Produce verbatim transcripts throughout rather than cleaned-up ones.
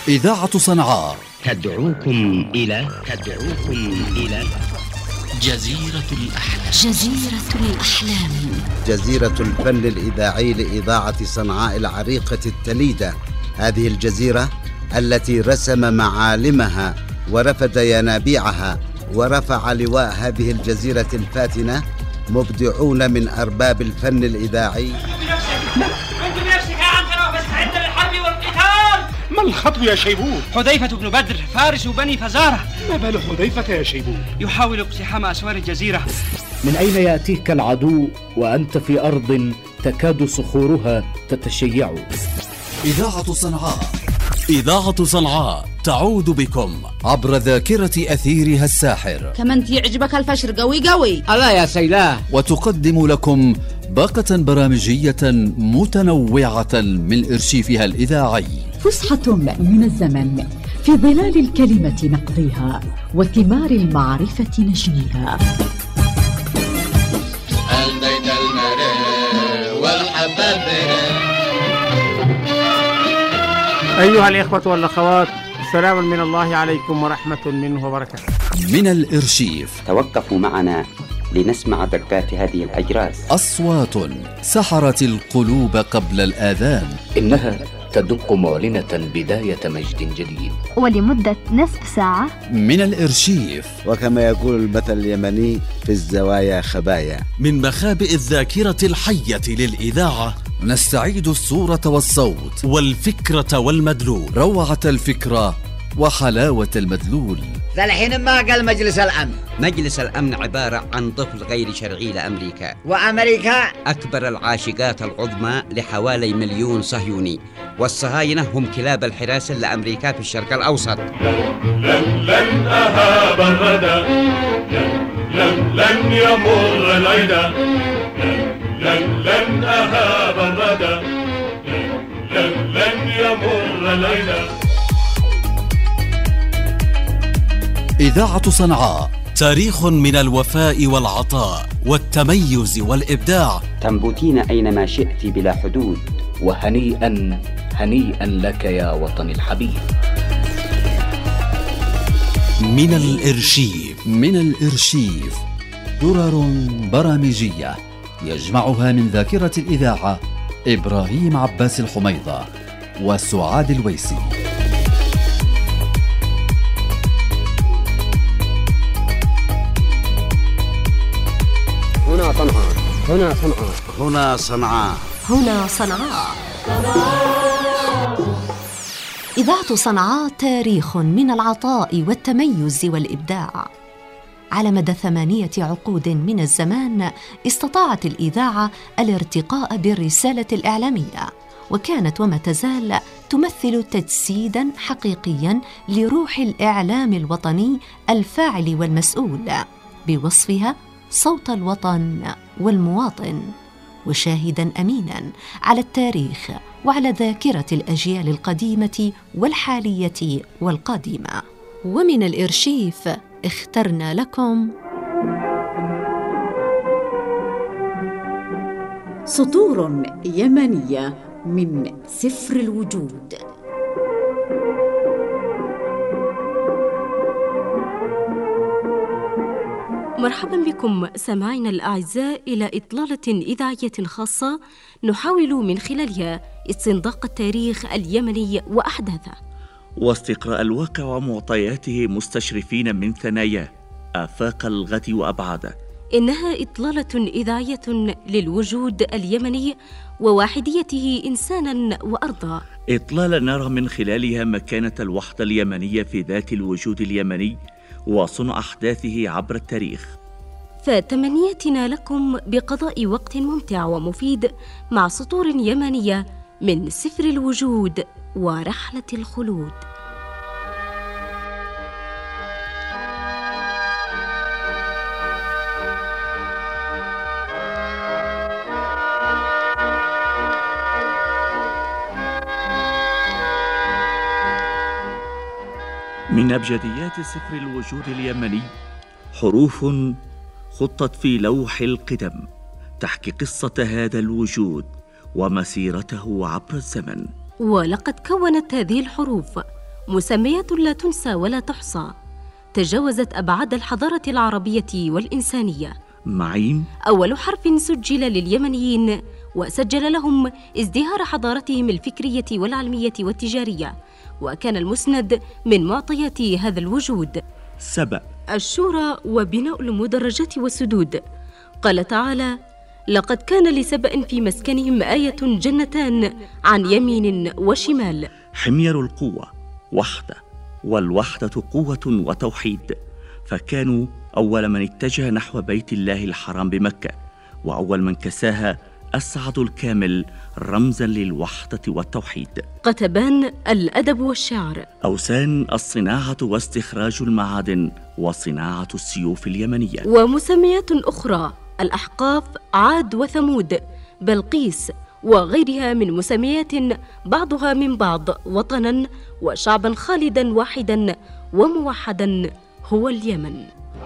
إذاعة صنعاء تدعوكم إلى تدعوكم إلى جزيرة الأحلام. جزيرة الأحلام، جزيرة الفن الإذاعي لإذاعة صنعاء العريقة التليدة. هذه الجزيرة التي رسم معالمها ورفد ينابيعها ورفع لواء هذه الجزيرة الفاتنة مبدعون من أرباب الفن الإذاعي. كنت بنفسك يا عنترة واستعد للحرب والقتال. ما الخطب يا شيبوت؟ حذيفة بن بدر فارس بني فزارة. ما بال حذيفة يا شيبوت؟ يحاول اقتحام أسوار الجزيرة. من أين يأتيك العدو وأنت في أرض تكاد صخورها تتشيع؟ إذاعة صنعاء إذاعة صنعاء تعود بكم عبر ذاكرة أثيرها الساحر. كمان يعجبك الفشر قوي قوي. الله يا سيلاه. وتقدم لكم باقة برامجية متنوعة من إرشيفها الإذاعي. فسحة من الزمن في ظلال الكلمة نقضيها وثمار المعرفة نجنيها. البيت المرء والحباب. أيها الإخوة والأخوات، سلام من الله عليكم ورحمة منه وبركاته. من الإرشيف توقفوا معنا لنسمع دقات هذه الأجراس. أصوات سحرت القلوب قبل الآذان. إنها تدق معلنة بداية مجد جديد ولمدة نصف ساعة. من الإرشيف، وكما يقول المثل اليمني: في الزوايا خبايا. من مخابئ الذاكرة الحية للإذاعة نستعيد الصورة والصوت والفكرة والمدلول، روعة الفكرة وحلاوة المدلول. فالحين ما قال مجلس الأمن. مجلس الأمن عبارة عن طفل غير شرعي لأمريكا، وأمريكا أكبر العاشقات العظمى لحوالي مليون صهيوني، والصهاينة هم كلاب الحراسة لأمريكا في الشرق الأوسط. لن لن أهاب الردى، لن لن لن يمر العدا، لن لن أهاب الردى، لن لن يمر العدا. إذاعة صنعاء، تاريخ من الوفاء والعطاء والتميز والإبداع. تنبتين أينما شئت بلا حدود. وهنيئا هنيئا لك يا وطني الحبيب. من الإرشيف، من الإرشيف درر برامجية يجمعها من ذاكرة الإذاعة إبراهيم عباس الحميضة وسعاد الويسي. هنا صنعاء، هنا صنعاء، هنا صنعاء، هنا صنعاء. إذاعة صنعاء تاريخ من العطاء والتميز والإبداع. على مدى ثمانية عقود من الزمان استطاعت الإذاعة الارتقاء بالرسالة الإعلامية، وكانت وما تزال تمثل تجسيداً حقيقياً لروح الإعلام الوطني الفاعل والمسؤول، بوصفها صوت الوطن والمواطن، وشاهداً أميناً على التاريخ وعلى ذاكرة الأجيال القديمة والحالية والقادمة. ومن الإرشيف اخترنا لكم سطور يمنية من سفر الوجود. مرحبا بكم سامعينا الأعزاء إلى إطلالة إذاعية خاصة نحاول من خلالها استنضاق التاريخ اليمني وأحداثه، واستقراء الواقع ومعطياته مستشرفين من ثناياه آفاق الغد وأبعاده. إنها إطلالة إذاعية للوجود اليمني وواحديته إنسانا وأرضا، إطلالة نرى من خلالها مكانة الوحدة اليمنية في ذات الوجود اليمني وصنع أحداثه عبر التاريخ. فتمنيتنا لكم بقضاء وقت ممتع ومفيد مع سطور يمنية من سفر الوجود ورحلة الخلود. من أبجديات سفر الوجود اليمني حروف خطت في لوح القدم تحكي قصة هذا الوجود ومسيرته عبر الزمن. ولقد كونت هذه الحروف مسميات لا تنسى ولا تحصى، تجاوزت أبعاد الحضارة العربية والإنسانية. معين أول حرف سجل لليمنيين وسجل لهم ازدهار حضارتهم الفكرية والعلمية والتجارية، وكان المسند من معطيات هذا الوجود سبأ، الشورى وبناء المدرجات والسدود. قال تعالى: لقد كان لسبأ في مسكنهم آية جنتان عن يمين وشمال. حمير القوة وحدة، والوحدة قوة وتوحيد، فكانوا أول من اتجه نحو بيت الله الحرام بمكة، وأول من كساها أسعد الكامل رمزا للوحدة والتوحيد. قتبان الأدب والشعر. أوسان الصناعة واستخراج المعادن وصناعة السيوف اليمنية. ومسميات أخرى: الأحقاف، عاد وثمود، بلقيس، وغيرها من مسميات بعضها من بعض، وطنا وشعبا خالدا واحدا وموحدا هو اليمن.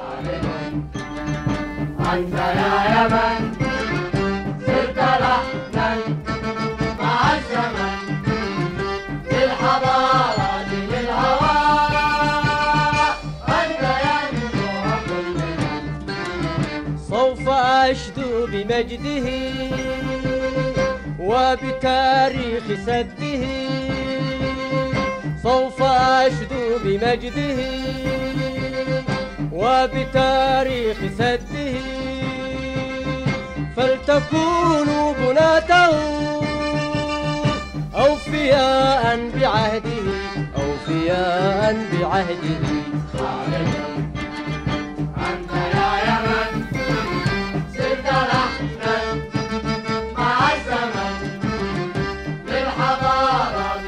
أنت يا يمن صرت لحنا مع الزمن للحضارة للهواء، أنت ينبوع كل من سوف أشدو بمجده وبتاريخ سده، سوف أشدو بمجده وبتاريخ سده، فلتكونوا بناته أوفياء بعهده، أوفياء بعهده. أنت يا يمن صرت لحنا مع الزمن للحضارة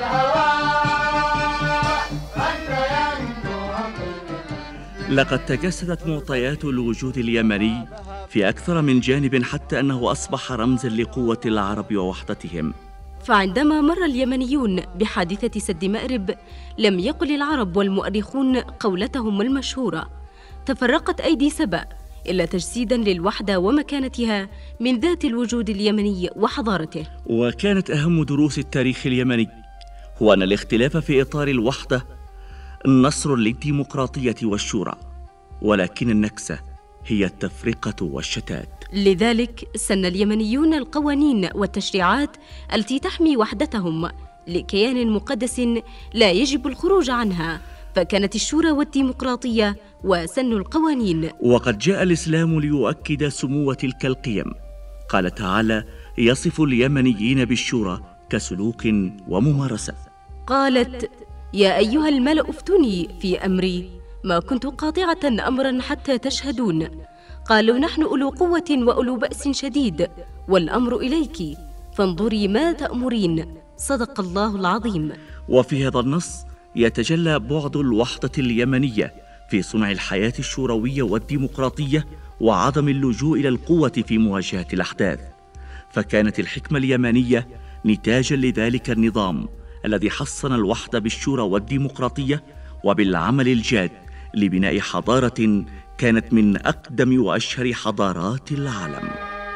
للهواء، أنت ينبوع كل. لقد تجسدت معطيات الوجود اليمني في أكثر من جانب، حتى أنه أصبح رمزاً لقوة العرب ووحدتهم. فعندما مر اليمنيون بحادثة سد مأرب، لم يقل العرب والمؤرخون قولتهم المشهورة: تفرقت أيدي سبأ، إلا تجسيداً للوحدة ومكانتها من ذات الوجود اليمني وحضارته. وكانت أهم دروس التاريخ اليمني هو أن الاختلاف في إطار الوحدة نصر للديمقراطية والشورى، ولكن النكسة هي التفرقة والشتات. لذلك سن اليمنيون القوانين والتشريعات التي تحمي وحدتهم لكيان مقدس لا يجب الخروج عنها، فكانت الشورى والديمقراطية وسن القوانين. وقد جاء الإسلام ليؤكد سمو تلك القيم. قال تعالى يصف اليمنيين بالشورى كسلوك وممارسة. قالت: يا أيها الملأ افتوني في أمري، ما كنت قاطعة أمرا حتى تشهدون. قالوا: نحن أولو قوة وأولو بأس شديد، والأمر إليك فانظري ما تأمرين. صدق الله العظيم. وفي هذا النص يتجلى بعد الوحدة اليمنية في صنع الحياة الشوروية والديمقراطية، وعدم اللجوء إلى القوة في مواجهة الأحداث. فكانت الحكمة اليمنية نتاجا لذلك النظام الذي حصن الوحدة بالشورى والديمقراطية وبالعمل الجاد لبناء حضارة كانت من أقدم وأشهر حضارات العالم.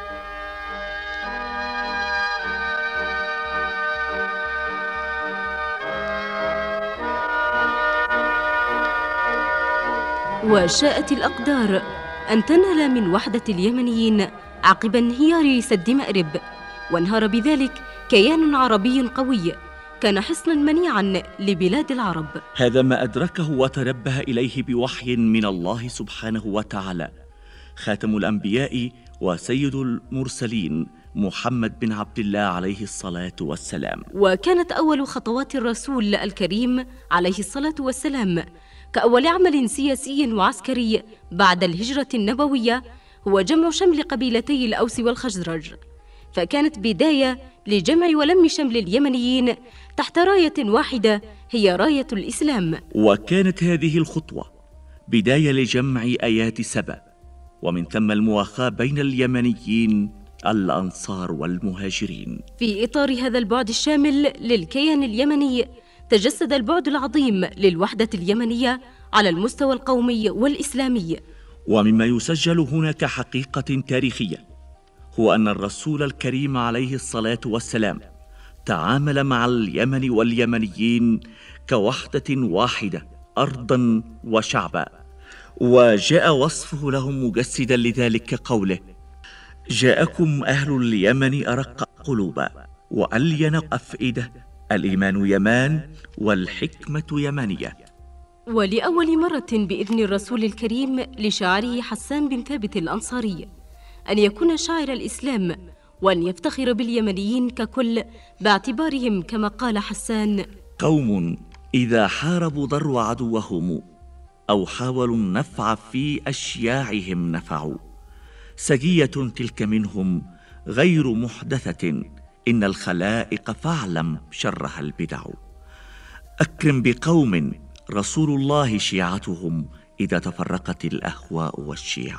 وشاءت الأقدار أن تنال من وحدة اليمنيين عقب انهيار سد مأرب، وانهار بذلك كيان عربي قوي كان حصنا منيعا لبلاد العرب. هذا ما أدركه وتنبه إليه بوحي من الله سبحانه وتعالى خاتم الأنبياء وسيد المرسلين محمد بن عبد الله عليه الصلاة والسلام. وكانت أول خطوات الرسول الكريم عليه الصلاة والسلام كأول عمل سياسي وعسكري بعد الهجرة النبوية هو جمع شمل قبيلتي الأوس والخزرج، فكانت بداية لجمع ولم شمل اليمنيين تحت راية واحدة هي راية الإسلام. وكانت هذه الخطوة بداية لجمع آيات سبأ، ومن ثم المواخاة بين اليمنيين الأنصار والمهاجرين. في إطار هذا البعد الشامل للكيان اليمني تجسد البعد العظيم للوحدة اليمنية على المستوى القومي والإسلامي. ومما يسجل هنا كحقيقة تاريخية هو أن الرسول الكريم عليه الصلاة والسلام تعامل مع اليمن واليمنيين كوحدة واحدة أرضا وشعبا، وجاء وصفه لهم مجسدا لذلك كقوله: جاءكم أهل اليمن أرق قلوبا وألين أفئدة، الإيمان يمان والحكمة يمانية. ولأول مرة بإذن الرسول الكريم لشاعره حسان بن ثابت الأنصاري أن يكون شاعر الإسلام، وأن يفتخر باليمنيين ككل باعتبارهم كما قال حسان: قوم إذا حاربوا ضروا عدوهم أو حاولوا النفع في أشياعهم نفعوا، سجية تلك منهم غير محدثة، إن الخلائق فاعلم شرها البدع. أكرم بقوم رسول الله شيعتهم إذا تفرقت الأهواء والشيع.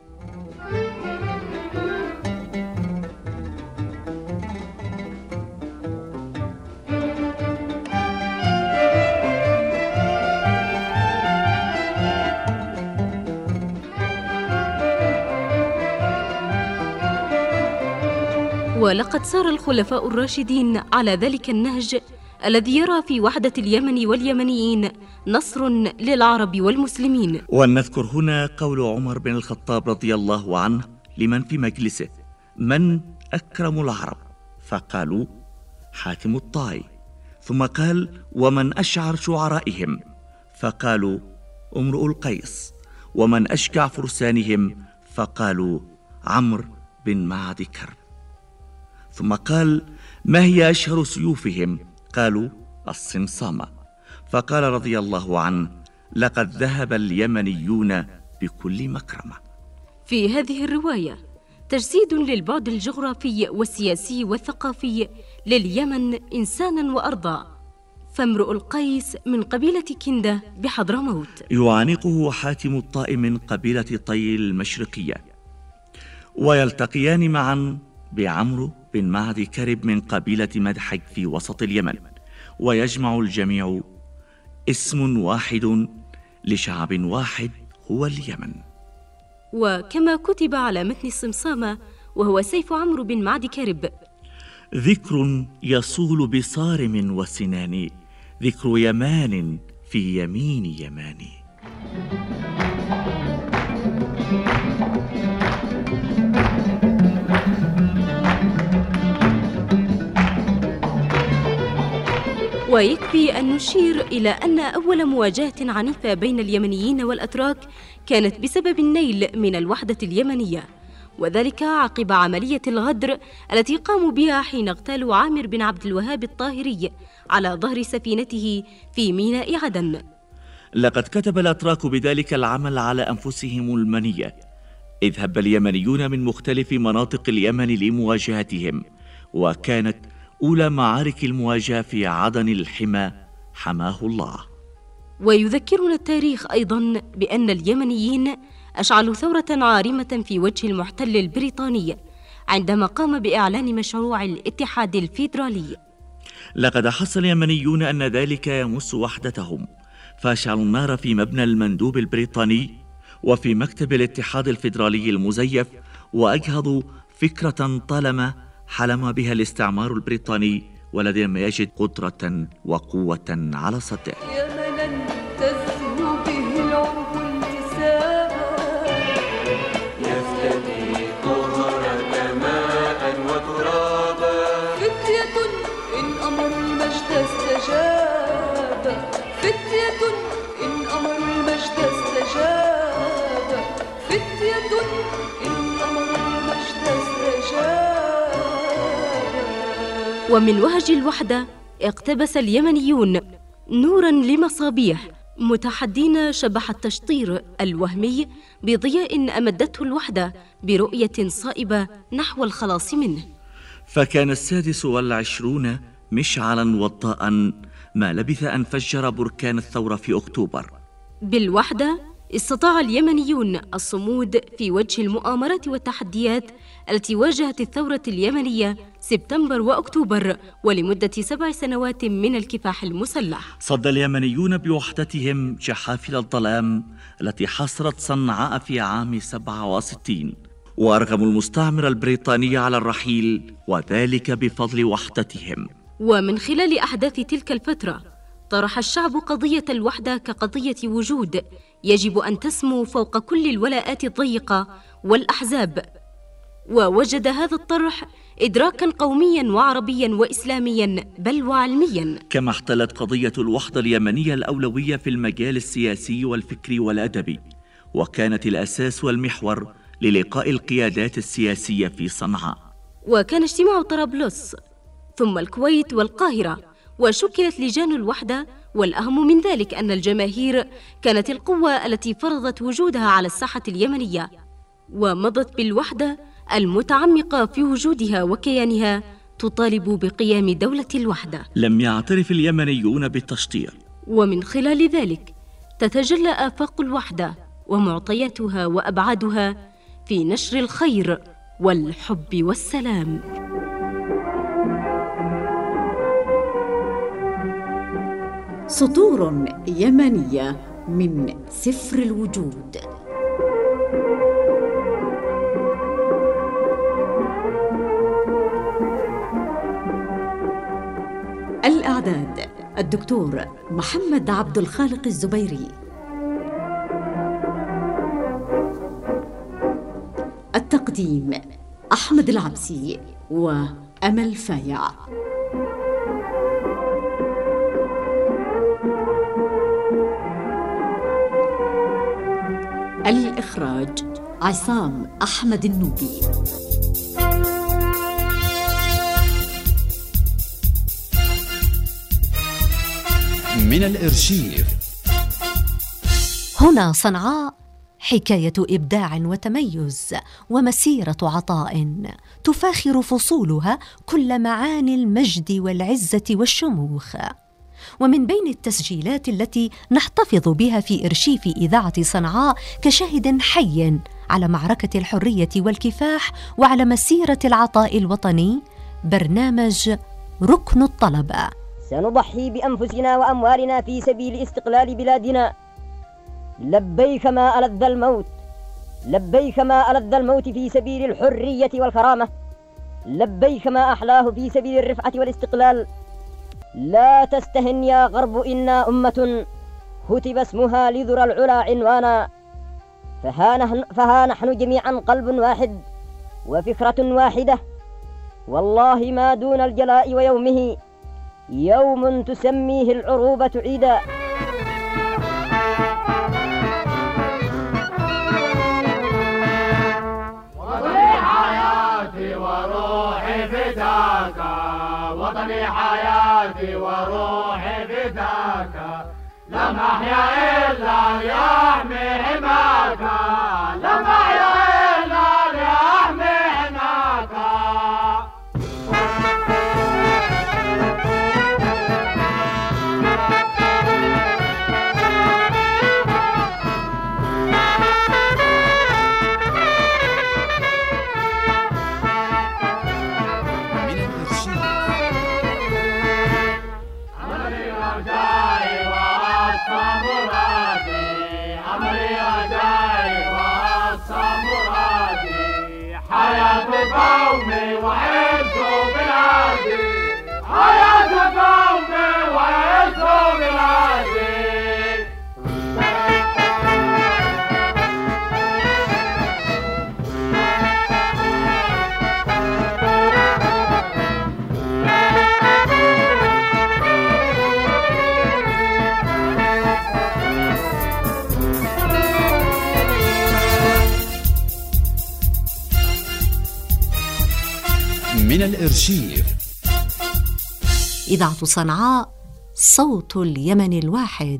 ولقد سار الخلفاء الراشدين على ذلك النهج الذي يرى في وحدة اليمن واليمنيين نصر للعرب والمسلمين. ولنذكر هنا قول عمر بن الخطاب رضي الله عنه لمن في مجلسه: من أكرم العرب؟ فقالوا: حاتم الطائي. ثم قال: ومن أشعر شعرائهم؟ فقالوا: امرؤ القيس. ومن أشجع فرسانهم؟ فقالوا: عمرو بن معد كرب. ثم قال: ما هي أشهر سيوفهم؟ قالوا: الصمصامة. فقال رضي الله عنه: لقد ذهب اليمنيون بكل مكرمة. في هذه الرواية تجسيد للبعد الجغرافي والسياسي والثقافي لليمن إنسانا وأرضا، فامرؤ القيس من قبيلة كندة بحضرموت، يعانقه حاتم الطائي من قبيلة طي المشرقية، ويلتقيان معا بعمرو بن معد كرب من قبيلة مدحج في وسط اليمن، ويجمع الجميع اسم واحد لشعب واحد هو اليمن. وكما كتب على متن الصمصامة وهو سيف عمرو بن معد كرب: ذكر يصول بصارم وسنان، ذكر يمان في يمين يماني. ويكفي أن نشير إلى أن أول مواجهة عنيفة بين اليمنيين والأتراك كانت بسبب النيل من الوحدة اليمنية، وذلك عقب عملية الغدر التي قاموا بها حين اغتالوا عامر بن عبد الوهاب الطاهري على ظهر سفينته في ميناء عدن. لقد كتب الأتراك بذلك العمل على أنفسهم المنية، إذ هب اليمنيون من مختلف مناطق اليمن لمواجهتهم، وكانت أولى معارك المواجهة في عدن الحمى حماه الله. ويذكرنا التاريخ أيضا بأن اليمنيين أشعلوا ثورة عارمة في وجه المحتل البريطاني عندما قام بإعلان مشروع الاتحاد الفيدرالي. لقد حس اليمنيون أن ذلك يمس وحدتهم، فأشعلوا النار في مبنى المندوب البريطاني وفي مكتب الاتحاد الفيدرالي المزيف، وأجهضوا فكرة طالما حلم بها الاستعمار البريطاني ولم يجد قدرة وقوة على صده. يمنا تزهو به العرب انتسابا، يفتدي طهرة ماء وترابا، فتية إن أمروا المجد استجابا، فتية إن أمروا المجد استجابا، فتية إن أمروا المجد استجابا. ومن وهج الوحدة اقتبس اليمنيون نوراً لمصابيح متحدين شبح التشطير الوهمي بضياء أمدته الوحدة برؤية صائبة نحو الخلاص منه. فكان السادس والعشرون مشعلاً وطاءً ما لبث أن فجر بركان الثورة في أكتوبر. بالوحدة استطاع اليمنيون الصمود في وجه المؤامرات والتحديات التي واجهت الثورة اليمنية سبتمبر وأكتوبر ولمدة سبع سنوات من الكفاح المسلح. صد اليمنيون بوحدتهم جحافل الظلام التي حاصرت صنعاء في عام سبعة وستين، وأرغموا المستعمر البريطاني على الرحيل، وذلك بفضل وحدتهم. ومن خلال أحداث تلك الفترة طرح الشعب قضية الوحدة كقضية وجود يجب أن تسمو فوق كل الولاءات الضيقة والأحزاب، ووجد هذا الطرح إدراكاً قومياً وعربياً وإسلامياً بل وعلمياً. كما احتلت قضية الوحدة اليمنية الأولوية في المجال السياسي والفكري والأدبي، وكانت الأساس والمحور للقاء القيادات السياسية في صنعاء. وكان اجتماع طرابلس ثم الكويت والقاهرة، وشكلت لجان الوحدة، والأهم من ذلك أن الجماهير كانت القوة التي فرضت وجودها على الساحة اليمنية، ومضت بالوحدة المتعمقة في وجودها وكيانها تطالب بقيام دولة الوحدة. لم يعترف اليمنيون بالتشطير، ومن خلال ذلك تتجلى آفاق الوحدة ومعطياتها وأبعادها في نشر الخير والحب والسلام. سطور يمنية من سفر الوجود. الإعداد الدكتور محمد عبد الخالق الزبيري. التقديم أحمد العبسي وأمل فايع. الإخراج عصام أحمد النوبي. من الإرشيف. هنا صنعاء، حكاية إبداع وتميز ومسيرة عطاء تفاخر فصولها كل معاني المجد والعزة والشموخ. ومن بين التسجيلات التي نحتفظ بها في إرشيف إذاعة صنعاء كشاهد حي على معركة الحرية والكفاح وعلى مسيرة العطاء الوطني برنامج ركن الطلبة. سنضحي بأنفسنا وأموالنا في سبيل استقلال بلادنا. لبيك ما ألذ الموت، لبيك ما ألذ الموت في سبيل الحرية والكرامة، لبيك ما أحلاه في سبيل الرفعة والاستقلال. لا تستهن يا غرب، إنا أمة كتب اسمها لذرى العلا عنوانا. فها نحن, فها نحن جميعا قلب واحد وفكرة واحدة، والله ما دون الجلاء ويومه يوم تسميه العروبة عيدا. وطني حياتي وروحي فداك، وطني حياتي وروحي فداك، لم أحيا إلا ليحمي حماك، لم أحيا إلا ليحمي حماك. قومي وعزوا بلادي، حياة قومي وعزوا بلادي. من الإرشيف. إذاعة صنعاء، صوت اليمن الواحد.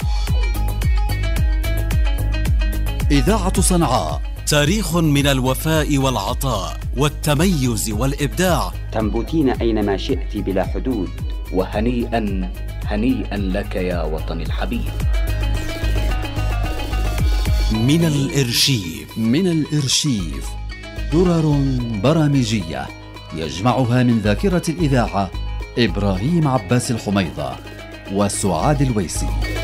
إذاعة صنعاء، تاريخ من الوفاء والعطاء والتميز والإبداع. تنبتين أينما شئت بلا حدود. وهنيئا هنيئا لك يا وطني الحبيب. من الإرشيف. من الإرشيف درر برامجية يجمعها من ذاكرة الإذاعة إبراهيم عباس الحميضة وسعاد الويسي.